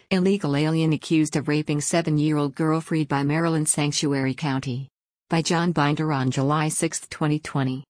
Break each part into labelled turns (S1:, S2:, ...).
S1: Illegal alien accused of raping 7-year-old girl freed by Maryland Sanctuary County. By John Binder on July 6, 2020.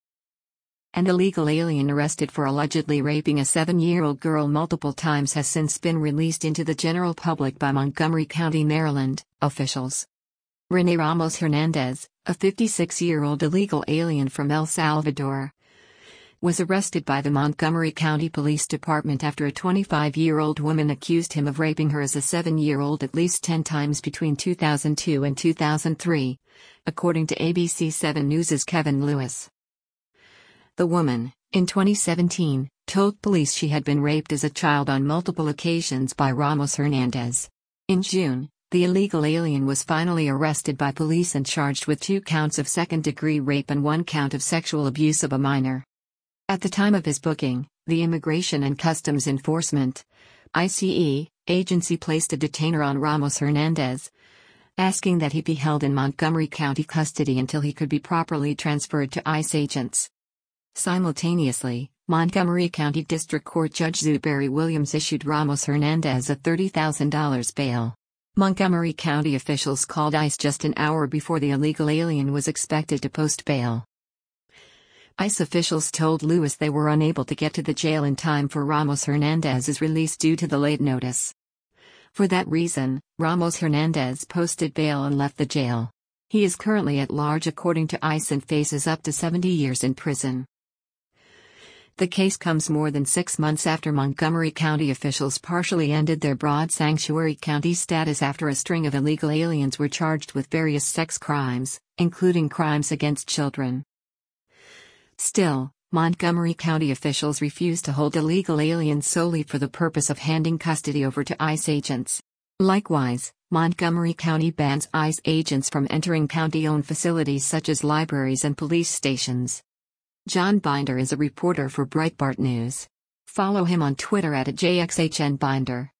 S1: An illegal alien arrested for allegedly raping a 7-year-old girl multiple times has since been released into the general public by Montgomery County, Maryland, officials. René Ramos Hernandez, a 56-year-old illegal alien from El Salvador, was arrested by the Montgomery County Police Department after a 25-year-old woman accused him of raping her as a 7-year-old at least 10 times between 2002 and 2003, according to ABC 7 News' Kevin Lewis. The woman, in 2017, told police she had been raped as a child on multiple occasions by Ramos Hernandez. In June, the illegal alien was finally arrested by police and charged with 2 counts of second-degree rape and 1 count of sexual abuse of a minor. At the time of his booking, the Immigration and Customs Enforcement (ICE) agency placed a detainer on Ramos Hernandez, asking that he be held in Montgomery County custody until he could be properly transferred to ICE agents. Simultaneously, Montgomery County District Court Judge Zuberi Williams issued Ramos Hernandez a $30,000 bail. Montgomery County officials called ICE just an hour before the illegal alien was expected to post bail. ICE officials told Lewis they were unable to get to the jail in time for Ramos Hernandez's release due to the late notice. For that reason, Ramos Hernandez posted bail and left the jail. He is currently at large according to ICE and faces up to 70 years in prison. The case comes more than 6 months after Montgomery County officials partially ended their broad sanctuary county status after a string of illegal aliens were charged with various sex crimes, including crimes against children. Still, Montgomery County officials refuse to hold illegal aliens solely for the purpose of handing custody over to ICE agents. Likewise, Montgomery County bans ICE agents from entering county-owned facilities such as libraries and police stations. John Binder is a reporter for Breitbart News. Follow him on Twitter @JXHNBinder.